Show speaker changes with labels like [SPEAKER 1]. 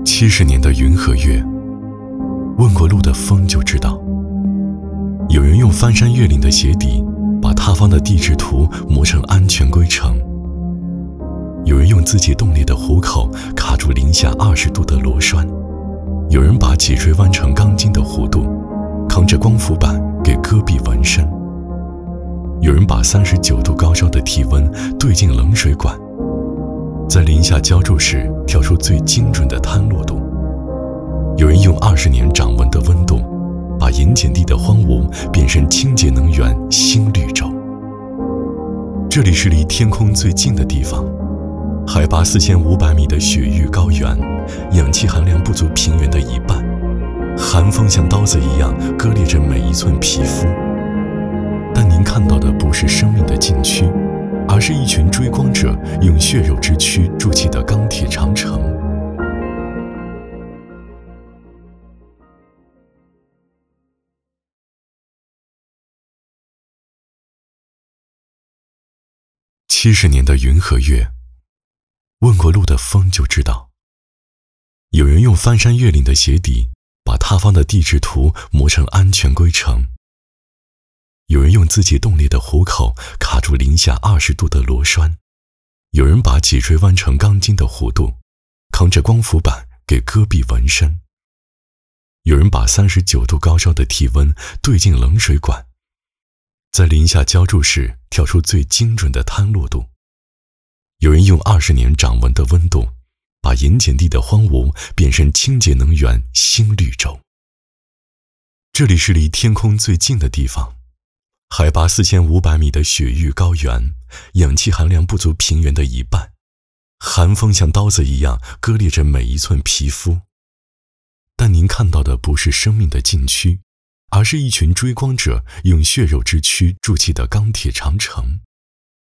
[SPEAKER 1] 70年的云和月，问过路的风就知道。有人用翻山越岭的鞋底，把塌方的地质图磨成安全归程；有人用自己冻裂的虎口卡住零下20度的螺栓；有人把脊椎弯成钢筋的弧度，扛着光伏板给戈壁纹身；有人把39度高烧的体温兑进冷水管，在零下浇筑时挑出最精准的摊落度；有人用20年涨温的温度，把盐碱地的荒芜变成清洁能源新绿洲。这里是离天空最近的地方，海拔4500米的雪域高原，氧气含量不足平原的一半，寒风像刀子一样割裂着每一寸皮肤。但您看到的不是生命的禁区，而是一群追光者用血肉之躯筑起的钢铁长城。70年的云和月，问过路的风就知道。有人用翻山越岭的鞋底，把塌方的地质图磨成安全归程；有人用自己冻裂的虎口卡住零下20度的螺栓；有人把脊椎弯成钢筋的弧度，扛着光伏板给戈壁纹身；有人把39度高烧的体温兑进冷水管，在零下浇筑时挑出最精准的摊落度；有人用20年涨温的温度，把盐碱地的荒芜变成清洁能源新绿洲。这里是离天空最近的地方，海拔4500米的雪域高原，氧气含量不足平原的一半，寒风像刀子一样割裂着每一寸皮肤。但您看到的不是生命的禁区，而是一群追光者用血肉之躯筑起的钢铁长城。